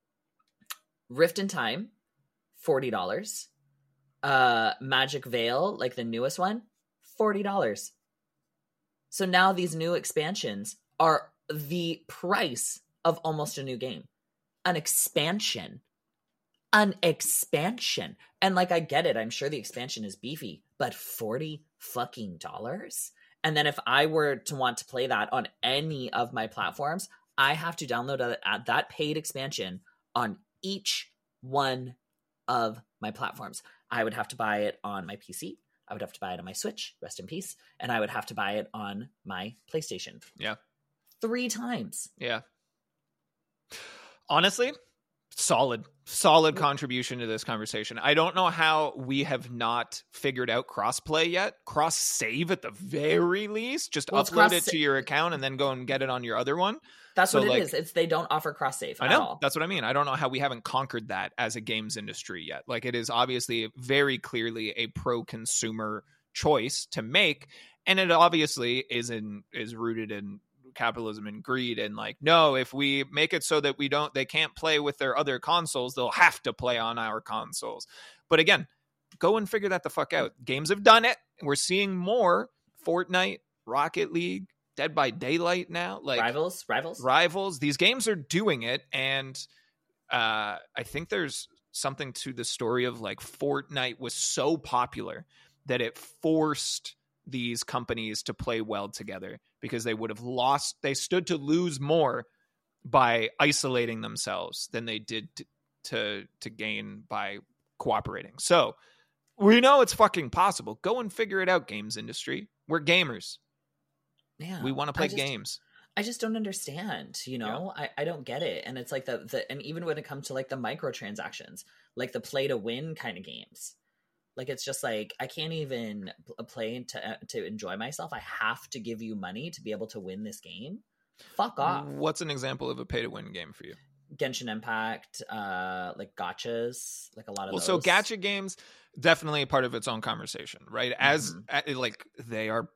Rift in Time, forty dollars. Uh, Magic Veil, like the newest one, forty dollars. So now these new expansions are the price of almost a new game. An expansion. an expansion. And like, I get it. I'm sure the expansion is beefy, but forty fucking dollars. And then if I were to want to play that on any of my platforms, I have to download a, a, that paid expansion on each one of my platforms. I would have to buy it on my P C. I would have to buy it on my Switch, rest in peace. And I would have to buy it on my PlayStation. Yeah. Three times. Yeah. Honestly, solid, solid contribution to this conversation. I don't know how we have not figured out crossplay yet. Cross save at the very least. Just Well, it's upload it cross- to your account and then go and get it on your other one. That's So, what it like- is. It's they don't offer cross save. I know. That's what I mean. I don't know how we haven't conquered that as a games industry yet. Like, it is obviously very clearly a pro-consumer choice to make, and it obviously is in is rooted in capitalism and greed, and like, no, if we make it so that we don't they can't play with their other consoles, they'll have to play on our consoles. But again, go and figure that the fuck out. Games have done it. We're seeing more. Fortnite, Rocket League, Dead by Daylight now, like Rivals, rivals. rivals these games are doing it. And uh I think there's something to the story of like Fortnite was so popular that it forced these companies to play well together, because they would have lost they stood to lose more by isolating themselves than they did to to, to gain by cooperating. So we know it's fucking possible. Go and figure it out, games industry. We're gamers. Yeah, We want to play I just- games. I just don't understand, you know, I, I don't get it. And it's like the, the, and even when it comes to like the microtransactions, like the play to win kind of games, like, it's just like, I can't even pl- play to, uh, to enjoy myself. I have to give you money to be able to win this game. Fuck off. What's an example of a pay to win game for you? Genshin Impact, uh, like gotchas, like a lot of Well, those. so gacha games definitely a part of its own conversation, right? As Mhm. uh, like they are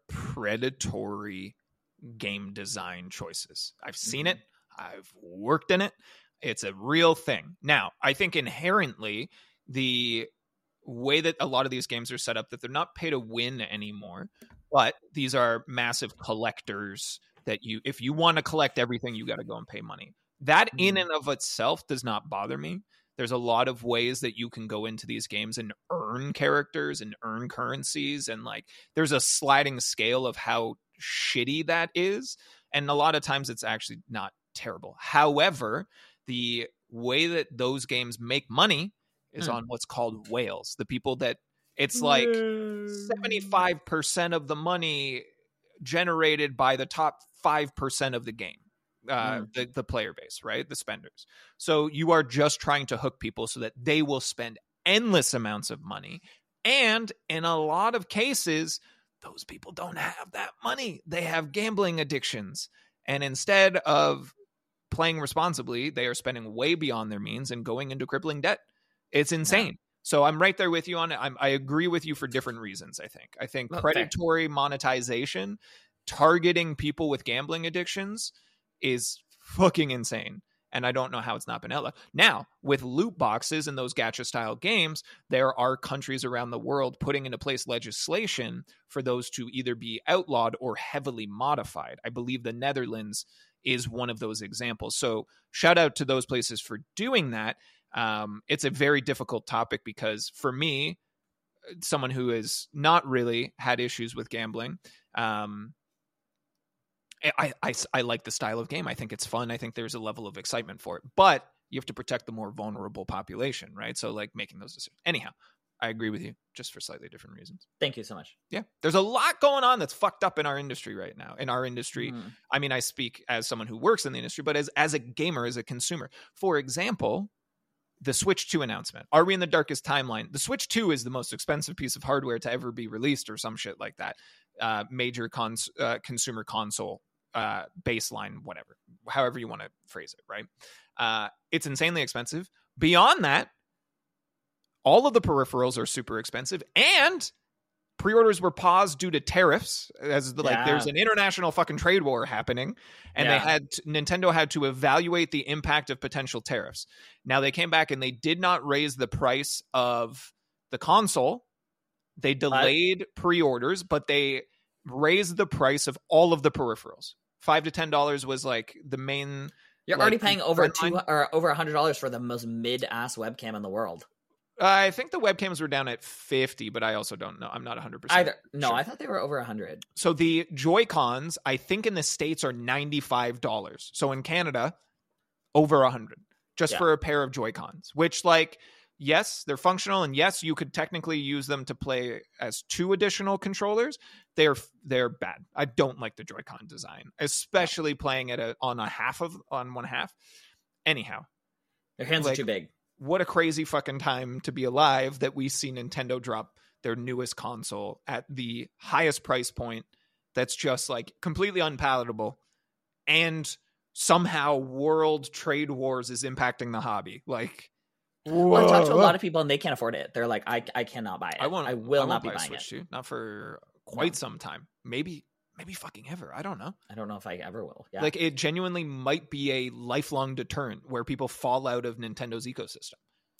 predatory game design choices. I've seen it. I've worked in it. It's a real thing. Now, I think inherently the way that a lot of these games are set up, that they're not pay to win anymore, but these are massive collectors that you, if you want to collect everything, you got to go and pay money. That in Mhm. and of itself does not bother me. There's a lot of ways that you can go into these games and earn characters and earn currencies. And like, there's a sliding scale of how shitty that is. And a lot of times it's actually not terrible. However, the way that those games make money is Mm. on what's called whales. The people that it's like seventy-five percent of the money generated by the top five percent of the game. Uh, Mm. the, the player base, right? The spenders. So you are just trying to hook people so that they will spend endless amounts of money. And in a lot of cases, those people don't have that money. They have gambling addictions. And instead of playing responsibly, they are spending way beyond their means and going into crippling debt. It's insane. So I'm right there with you on it. I'm, I agree with you for different reasons, I think. I think Well, fair. predatory monetization, targeting people with gambling addictions is fucking insane. And I don't know how it's not been outlawed. Now, with loot boxes and those gacha style games, there are countries around the world putting into place legislation for those to either be outlawed or heavily modified. I believe the Netherlands is one of those examples. So shout out to those places for doing that. Um, it's a very difficult topic because for me, someone who has not really had issues with gambling, um, I, I, I like the style of game. I think it's fun. I think there's a level of excitement for it, but you have to protect the more vulnerable population, right? So like making those decisions. Anyhow, I agree with you, just for slightly different reasons. Thank you so much. Yeah. There's a lot going on that's fucked up in our industry right now. In our industry, Mhm. I mean, I speak as someone who works in the industry, but as, as a gamer, as a consumer. For example, the Switch two announcement. Are we in the darkest timeline? The Switch two is the most expensive piece of hardware to ever be released or some shit like that. Uh, major cons- uh, consumer console uh, baseline, whatever, however you want to phrase it, right? Uh, it's insanely expensive. Beyond that, all of the peripherals are super expensive, and pre-orders were paused due to tariffs. As the, like, Yeah. there's an international fucking trade war happening, and Yeah. they had Nintendo had to evaluate the impact of potential tariffs. Now they came back and they did not raise the price of the console. They delayed pre-orders, but they raised the price of all of the peripherals. Five to ten dollars was like the main You're Like, already paying over friend two line- or over a hundred dollars for the most mid ass webcam in the world. I think the webcams were down at fifty, but I also don't know. I'm not one hundred percent Either no, sure. I thought they were over a hundred. So the Joy-Cons, I think in the States are ninety-five dollars. So in Canada, over a hundred just Yeah. for a pair of Joy-Cons, which like, yes, they're functional. And yes, you could technically use them to play as two additional controllers. They're, they're bad. I don't like the Joy-Con design, especially playing it a, on a half of, on one half. Anyhow, Their hands Like- are too big. what a crazy fucking time to be alive that we see Nintendo drop their newest console at the highest price point that's just like completely unpalatable, and somehow world trade wars is impacting the hobby. Like, Well, I talked to a lot of people and they can't afford it. They're like, I I cannot buy it. I won't I will I won't not be buy a buying Switch it. two, not for quite some time. Maybe maybe fucking ever. I don't know. I don't know if I ever will. Yeah. Like, it genuinely might be a lifelong deterrent where people fall out of Nintendo's ecosystem.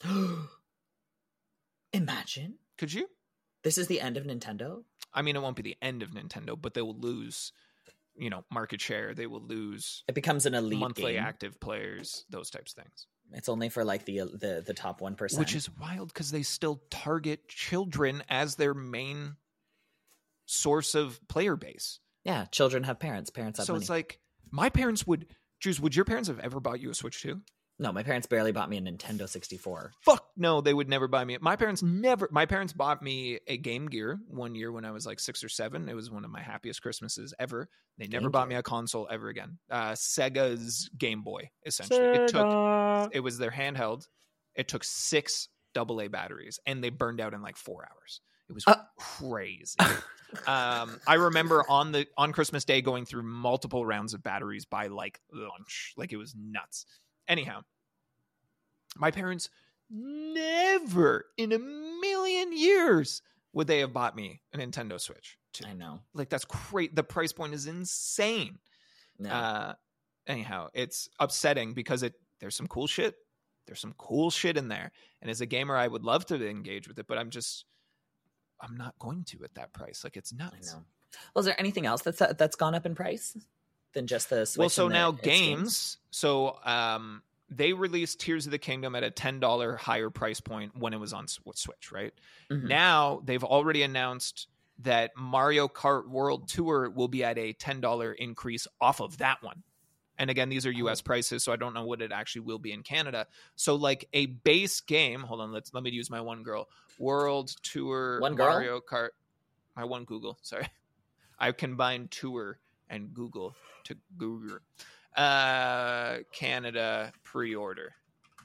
Imagine Could you? this is the end of Nintendo. I mean, it won't be the end of Nintendo, but they will lose, you know, market share. They will lose It becomes an elite monthly game. active players, those types of things. It's only for like the the the top one percent. Which is wild because they still target children as their main source of player base. yeah, children have parents. Parents have So money. it's like, my parents would, Jews, would your parents have ever bought you a Switch two? No, my parents barely bought me a Nintendo sixty-four. Fuck no, they would never buy me. My parents never, my parents bought me a Game Gear one year when I was like six or seven. It was one of my happiest Christmases ever. They never Game bought Gear. me a console ever again. Uh, Sega's Game Boy, essentially. It took, it was their handheld. It took six double A batteries and they burned out in like four hours. It was Uh. crazy. um, I remember on the, on Christmas Day going through multiple rounds of batteries by like lunch. Like, it was nuts. Anyhow, my parents never in a million years would they have bought me a Nintendo Switch two. I know. Like, that's great. The price point is insane. No. Uh, anyhow, it's upsetting because it there's some cool shit. There's some cool shit in there. And as a gamer, I would love to engage with it, but I'm just, I'm not going to at that price. Like, it's I nuts. know. Well, is there anything else that's that's gone up in price than just the Switch? Well, so and the- now its games, so um, they released Tears of the Kingdom at a ten dollars higher price point when it was on S- Switch, right? Mhm. Now they've already announced that Mario Kart World Tour will be at a ten dollars increase off of that one. And again, these are U S prices, so I don't know what it actually will be in Canada. So like a base game, hold on, let's let me use my one girl. World Tour One girl? Mario Kart. My one Google, sorry. I combined tour and Google to Google. Uh, Canada pre-order.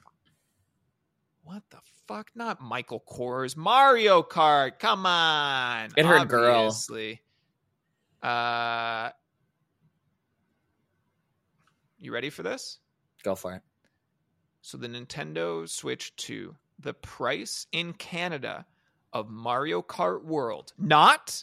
What the fuck? Not Michael Kors. Mario Kart. Come on. It heard girl. Obviously. Uh, you ready for this? Go for it. So the Nintendo Switch two, the price in Canada of Mario Kart World, not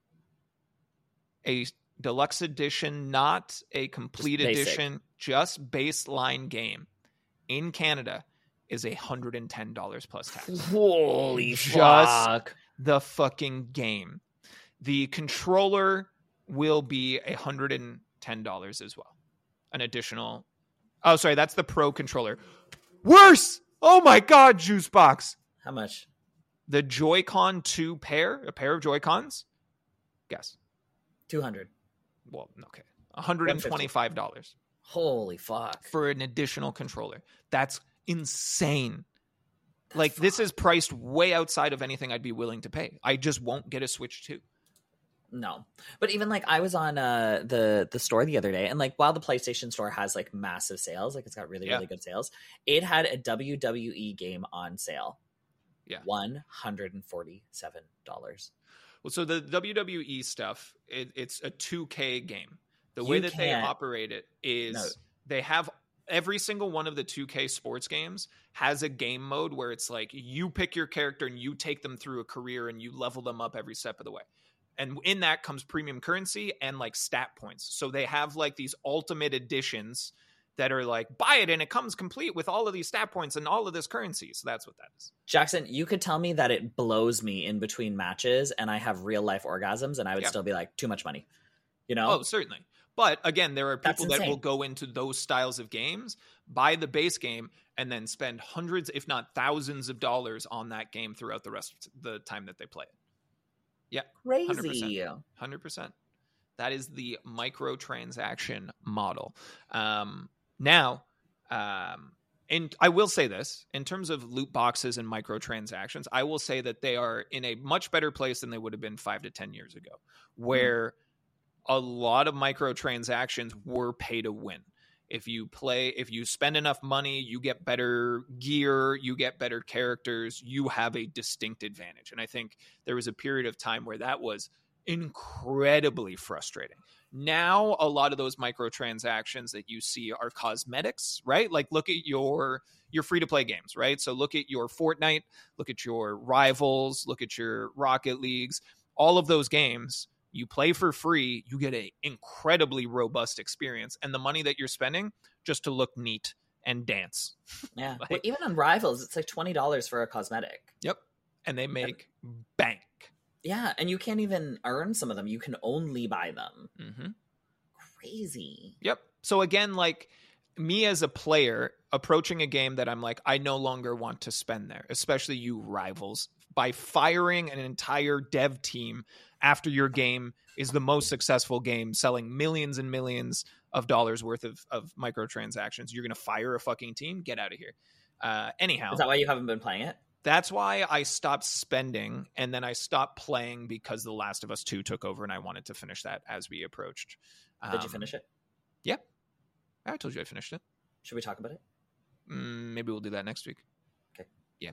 a deluxe edition, not a complete Just basic. edition, just baseline game in Canada is a hundred and ten dollars plus tax. Holy Just- fuck! The fucking game. The controller will be a hundred and ten dollars as well. An additional. Oh, sorry, that's the Pro controller. Worse. Oh my God, Juice Box. How much? The Joy-Con two pair, a pair of Joy-Cons. Guess. Two hundred. Well, okay, one hundred and twenty-five dollars Holy fuck! for an additional controller. That's insane. Like, this is priced way outside of anything I'd be willing to pay. I just won't get a Switch two. No, but even like I was on uh the the store the other day, and like while the PlayStation Store has like massive sales, like it's got really Yeah. really good sales, it had a W W E game on sale. Yeah. one hundred and forty-seven dollars. Well, so the W W E stuff, it, it's a two K game. The way You that they can't- operate it is No. they have every single one of the two K sports games has a game mode where it's like you pick your character and you take them through a career and you level them up every step of the way. And in that comes premium currency and like stat points. So they have like these ultimate editions that are like, buy it and it comes complete with all of these stat points and all of this currency. So that's what that is. Jackson, you could tell me that it blows me in between matches, and I have real life orgasms, and I would Yeah. still be like, too much money. You know? Oh, certainly. But again, there are That's people that insane. will go into those styles of games, buy the base game, and then spend hundreds, if not thousands of dollars on that game throughout the rest of the time that they play it. Yeah. Crazy. one hundred percent. one hundred percent. That is the microtransaction model. Um, now, um, and I will say this, in terms of loot boxes and microtransactions, I will say that they are in a much better place than they would have been five to ten years ago, where mm. a lot of microtransactions were pay to win. If you play, if you spend enough money, you get better gear, you get better characters, you have a distinct advantage. And I think there was a period of time where that was incredibly frustrating. Now, a lot of those microtransactions that you see are cosmetics, right? Like look at your your free-to-play games, right? So look at your Fortnite, look at your Rivals, look at your Rocket Leagues. All of those games, you play for free, you get an incredibly robust experience. And the money that you're spending just to look neat and dance. Yeah. Like, well, even on Rivals, it's like twenty dollars for a cosmetic. Yep. And they make bank. Yeah, and you can't even earn some of them. You can only buy them. Mm-hmm. Crazy. Yep. So again, like me as a player approaching a game that I'm like, I no longer want to spend there, especially you Rivals, by firing an entire dev team after your game is the most successful game, selling millions and millions of dollars worth of, of microtransactions. You're going to fire a fucking team? Get out of here. Uh, anyhow. Is that why you haven't been playing it? That's why I stopped spending, and then I stopped playing because The Last of Us two took over, and I wanted to finish that as we approached. Um, Did you finish it? Yeah. I told you I finished it. Should we talk about it? Mm, maybe we'll do that next week. Okay. Yeah.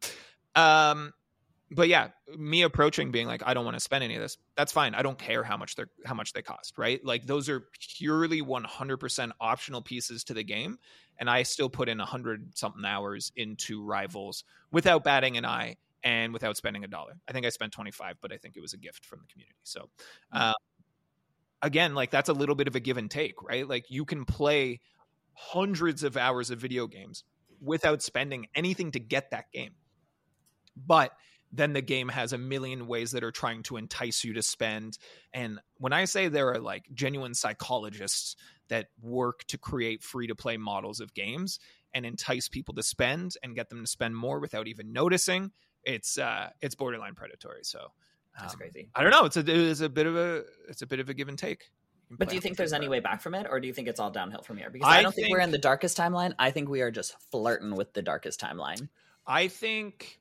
Um, but yeah, me approaching being like, I don't want to spend any of this. That's fine. I don't care how much they're how much they cost, right? Like those are purely one hundred percent optional pieces to the game. And I still put in a hundred something hours into Rivals without batting an eye and without spending a dollar. I think I spent twenty-five, but I think it was a gift from the community. So, uh, again, like that's a little bit of a give and take, right? Like you can play hundreds of hours of video games without spending anything to get that game. But then the game has a million ways that are trying to entice you to spend. And when I say there are like genuine psychologists that work to create free-to-play models of games and entice people to spend and get them to spend more without even noticing, it's uh, it's borderline predatory. So um, that's crazy. I don't know. It's a it's a bit of a it's a bit of a give and take. But do you think there's any way back from it, or do you think it's all downhill from here? Because I, I don't think, think we're in the darkest timeline. I think we are just flirting with the darkest timeline. I think.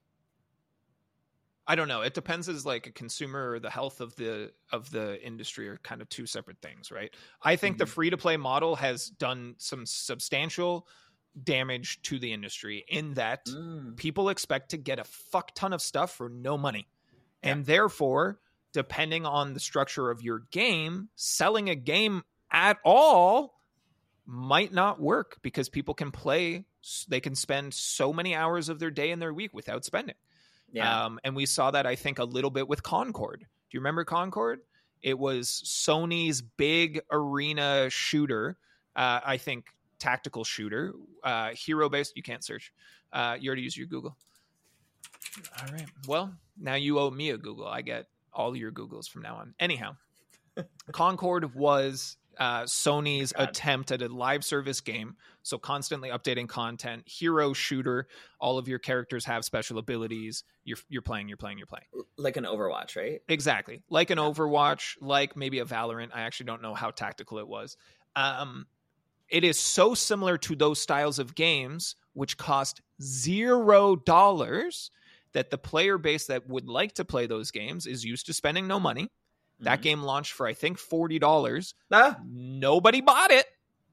I don't know. It depends as like a consumer or the health of the of the industry are kind of two separate things, right? I think mm-hmm. the free to play model has done some substantial damage to the industry in that mm. people expect to get a fuck ton of stuff for no money. Yeah. And therefore, depending on the structure of your game, selling a game at all might not work because people can play, they can spend so many hours of their day and their week without spending. Yeah. Um, and we saw that, I think, a little bit with Concord. Do you remember Concord? It was Sony's big arena shooter, uh, I think tactical shooter, uh, hero-based. You can't search. Uh, you already used your Google. All right. Well, now you owe me a Google. I get all your Googles from now on. Anyhow, Concord was uh, Sony's God. attempt at a live service game. So constantly updating content, hero shooter. All of your characters have special abilities. You're you're playing, you're playing, you're playing. Like an Overwatch, right? Exactly. Like an Overwatch, like maybe a Valorant. I actually don't know how tactical it was. Um, it is so similar to those styles of games, which cost zero dollars, that the player base that would like to play those games is used to spending no money. That mm-hmm. game launched for, I think, forty dollars. Ah. Nobody bought it.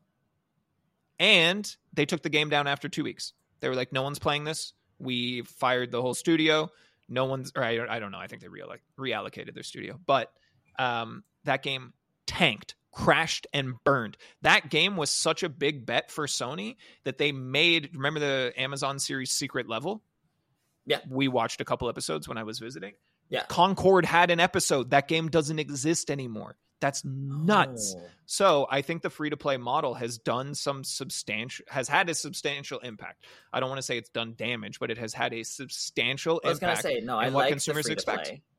And they took the game down after two weeks. They were like, no one's playing this. We fired the whole studio. No one's, or I, I don't know. I think they reall- reallocated their studio. But um, that game tanked, crashed, and burned. That game was such a big bet for Sony that they made, remember the Amazon series Secret Level? Yeah. We watched a couple episodes when I was visiting. Yeah. Concord had an episode. That game doesn't exist anymore. That's nuts. Oh. So I think the free-to-play model has done some substantial, has had a substantial impact. I don't want to say it's done damage, but it has had a substantial I was impact gonna say, no, I in what like consumers the expect. free-to-play.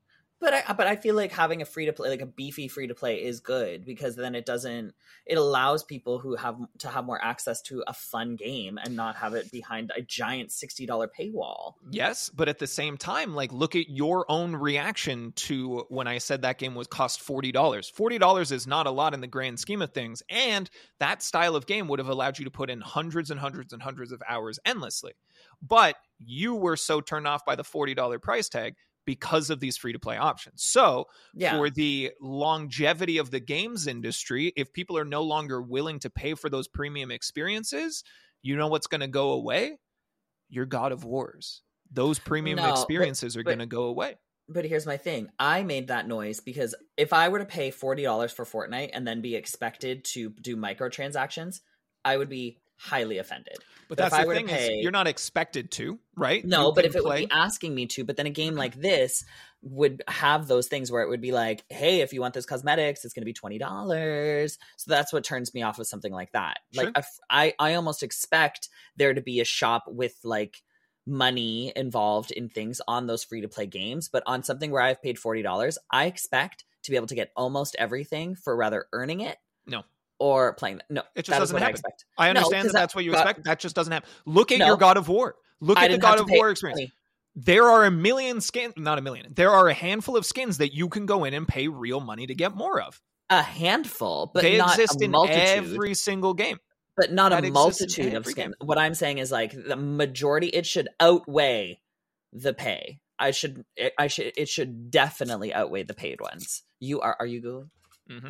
But I but I feel like having a free to play, like a beefy free to play, is good because then it doesn't it allows people who have to have more access to a fun game and not have it behind a giant sixty dollar paywall. Yes, but at the same time, like, look at your own reaction to when I said that game was cost forty dollars. forty dollars is not a lot in the grand scheme of things, and that style of game would have allowed you to put in hundreds and hundreds and hundreds of hours endlessly. But you were so turned off by the forty dollar price tag because of these free-to-play options. So Yeah. for the longevity of the games industry, if people are no longer willing to pay for those premium experiences, you know what's going to go away? Your God of Wars. Those premium No, but- experiences are but- going to go away. But here's my thing. I made that noise because if I were to pay forty dollars for Fortnite and then be expected to do microtransactions, I would be highly offended. But But if that's I the were to thing pay- is you're not expected to, right? No, You but can if it play- would be asking me to, but then a game like this would have those things where it would be like, hey, if you want this cosmetics, it's going to be twenty dollars. So that's what turns me off with something like that. Sure. Like, if- I, I almost expect there to be a shop with like money involved in things on those free to play games. But on something where I've paid forty dollars, I expect to be able to get almost everything for rather earning it. No. Or playing. No, It just that is doesn't what I happen. expect. I No, understand 'cause that that's what you God- expect. That just doesn't happen. Look at No. your God of War. Look I at the didn't God have of to pay War experience. money. There are a million skins, not a million. There are a handful of skins that you can go in and pay real money to get more of. A handful, but they not exist a in multitude. every single game. But not that a exists in multitude of every skins. game. What I'm saying is like the majority, it should outweigh the pay. I should, it, I should, it should definitely outweigh the paid ones. You are, are you Google? hmm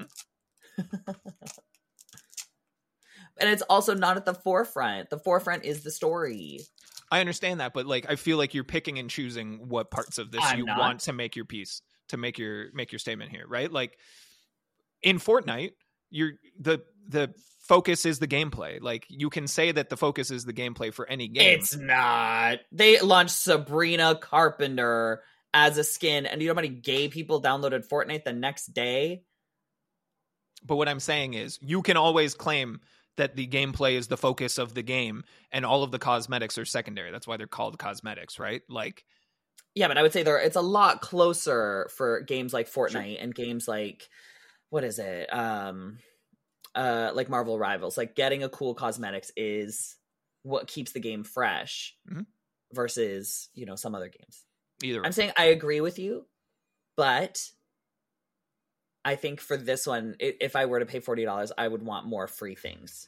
And it's also not at the forefront. The forefront is the story. I understand that, but like I feel like you're picking and choosing what parts of this I'm you not. want to make your piece, to make your make your statement here, right? Like in Fortnite, you're the the focus is the gameplay. Like you can say that the focus is the gameplay for any game. It's not. They launched Sabrina Carpenter as a skin, and you know how many gay people downloaded Fortnite the next day? But what I'm saying is you can always claim that the gameplay is the focus of the game and all of the cosmetics are secondary. That's why they're called cosmetics, right? Like, Yeah, but I would say there it's a lot closer for games like Fortnite and games like what is it? Um uh like Marvel Rivals. Like getting a cool cosmetics is what keeps the game fresh Mhm. versus, you know, some other games. either way. I'm saying I agree with you, but I think for this one, i- if I were to pay forty dollars, I would want more free things.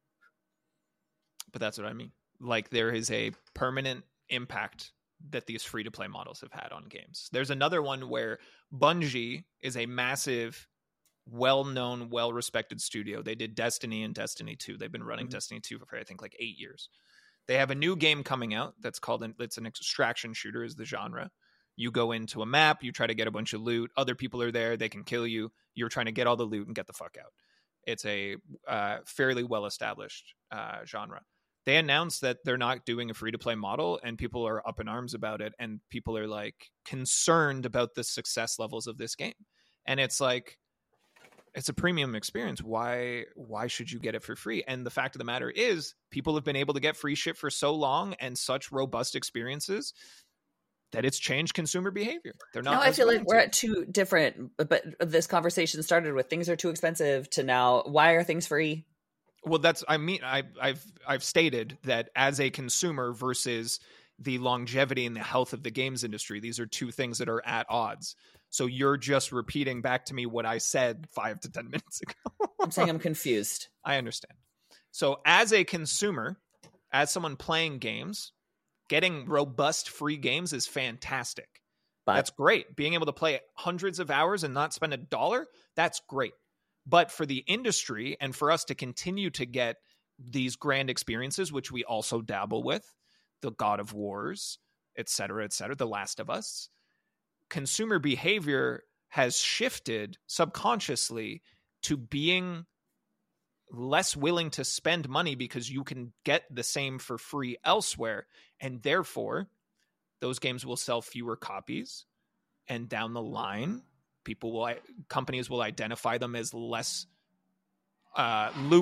But that's what I mean. Like there is a permanent impact that these free to play models have had on games. There's another one where Bungie is a massive, well-known, well-respected studio. They did Destiny and Destiny two. They've been running Mhm. Destiny two for I think like eight years. They have a new game coming out that's called an, it's an extraction shooter is the genre. You go into a map, you try to get a bunch of loot. Other people are there, they can kill you. You're trying to get all the loot and get the fuck out. It's a uh, fairly well-established uh, genre. They announced that they're not doing a free-to-play model, and people are up in arms about it, and people are like concerned about the success levels of this game. And it's like, it's a premium experience. Why why should you get it for free? And the fact of the matter is, people have been able to get free shit for so long and such robust experiences that it's changed consumer behavior. They're not. No, I as feel like willing we're to. at two different, but, but this conversation started with things are too expensive to now, why are things free? Well, that's I mean I I've I've stated that as a consumer versus the longevity and the health of the games industry, these are two things that are at odds. So you're just repeating back to me what I said five to ten minutes ago. I'm saying I'm confused. I understand. So as a consumer, as someone playing games, getting robust free games is fantastic. But That's great. Being able to play hundreds of hours and not spend a dollar, that's great. But for the industry and for us to continue to get these grand experiences, which we also dabble with, the God of Wars, et cetera, et cetera, The Last of Us, consumer behavior has shifted subconsciously to being less willing to spend money because you can get the same for free elsewhere. And therefore, those games will sell fewer copies. And down the line, people will, companies will identify them as less uh, loop.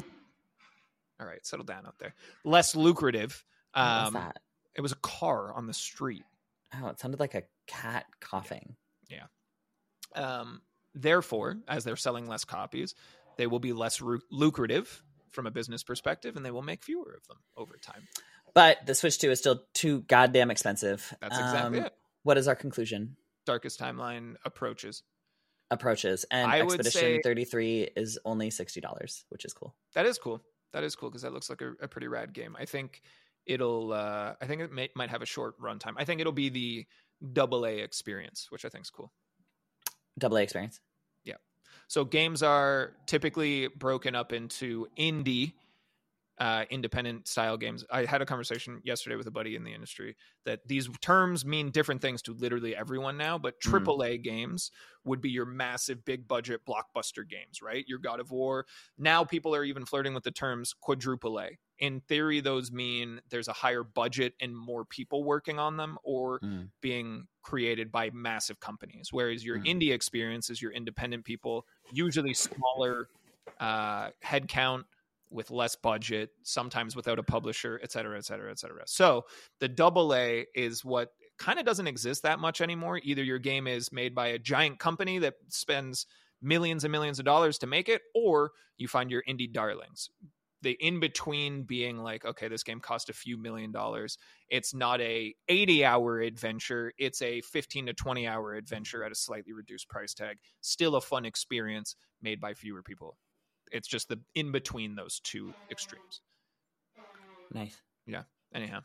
All right, settle down out there. Less lucrative. what was Um, that? it was a car on the street. Oh, it sounded like a cat coughing. Um, therefore, as they're selling less copies, they will be less ru- lucrative from a business perspective, and they will make fewer of them over time. But the Switch two is still too goddamn expensive. That's exactly Um, it. What is our conclusion? Darkest Timeline approaches. Approaches. And I would Expedition say- thirty-three is only sixty dollars, which is cool. That is cool. That is cool because that looks like a, a pretty rad game. I think it'll. Uh, I think it may, might have a short runtime. I think it'll be the double A experience, which I think is cool. Double A experience. So games are typically broken up into indie, uh, independent style games. I had a conversation yesterday with a buddy in the industry that these terms mean different things to literally everyone now, but Mm. triple A games would be your massive, big budget blockbuster games, right? Your God of War. Now people are even flirting with the terms quadruple A. In theory, those mean there's a higher budget and more people working on them, or Mm. being created by massive companies. Whereas your Mm. indie experience is your independent people, usually smaller uh, headcount with less budget, sometimes without a publisher, et cetera, et cetera, et cetera. So the double A is what kind of doesn't exist that much anymore. Either your game is made by a giant company that spends millions and millions of dollars to make it, or you find your indie darlings. The in between being like, okay, this game cost a few million dollars. It's not a eighty hour adventure. It's a fifteen to twenty hour adventure at a slightly reduced price tag. Still a fun experience made by fewer people. It's just the in between those two extremes. Nice. Anyhow,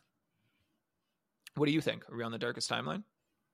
what do you think? Are we on the Darkest Timeline?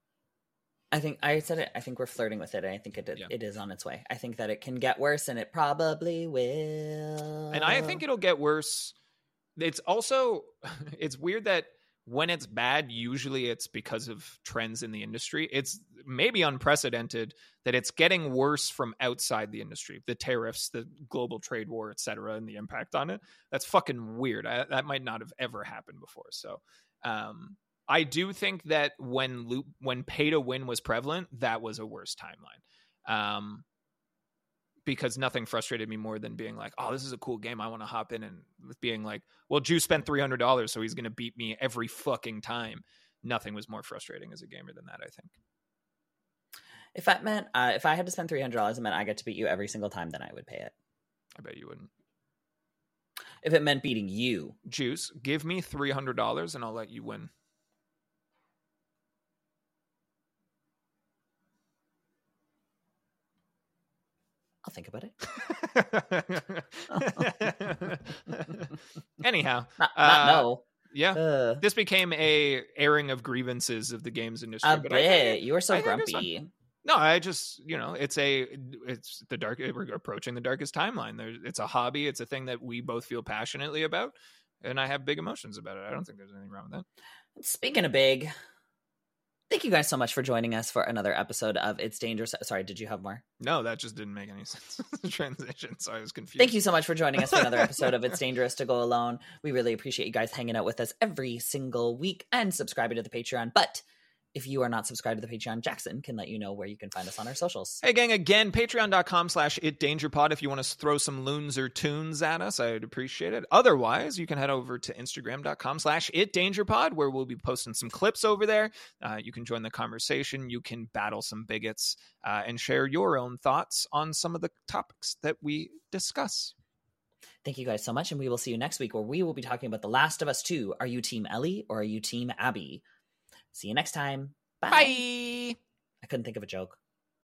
I think I said it. I think we're flirting with it. And I think it Yeah. it is on its way. I think that it can get worse, and it probably will. And I think it'll get worse. It's also, it's weird that when it's bad, usually it's because of trends in the industry. It's maybe unprecedented that it's getting worse from outside the industry. The tariffs, the global trade war, et cetera, and the impact on it. That's fucking weird. I, that might not have ever happened before. So um, I do think that when loop, when pay to win was prevalent, that was a worse timeline. Um, because nothing frustrated me more than being like, oh, this is a cool game, I want to hop in, and with being like, well, Juice spent three hundred dollars, so he's going to beat me every fucking time. Nothing was more frustrating as a gamer than that, I think. If that meant, uh, if I had to spend three hundred dollars and meant I get to beat you every single time, then I would pay it. I bet you wouldn't. If it meant beating you, Juice, give me three hundred dollars and I'll let you win. I'll think about it. Anyhow, Not, Uh, not no. yeah, Uh, this became a airing of grievances of the games industry. a but I think bit. it- You were so I think it's grumpy. No, I just, you know, it's a, it's the dark, we're approaching the darkest timeline. There, it's a hobby. It's a thing that we both feel passionately about. And I have big emotions about it. I don't think there's anything wrong with that. Speaking of big, thank you guys so much for joining us for another episode of It's Dangerous. Sorry, did you have more? No, that just didn't make any sense. The transition. So I was confused. Thank you so much for joining us for another episode of It's Dangerous to Go Alone. We really appreciate you guys hanging out with us every single week and subscribing to the Patreon. But if you are not subscribed to the Patreon, Jackson can let you know where you can find us on our socials. Hey, gang, again, patreon.com slash itdangerpod. If you want to throw some loons or tunes at us, I'd appreciate it. Otherwise, you can head over to instagram.com slash itdangerpod, where we'll be posting some clips over there. Uh, you can join the conversation. You can battle some bigots uh, and share your own thoughts on some of the topics that we discuss. Thank you guys so much, and we will see you next week where we will be talking about The Last of Us two. Are you Team Ellie or are you Team Abby? See you next time. Bye. Bye. I couldn't think of a joke.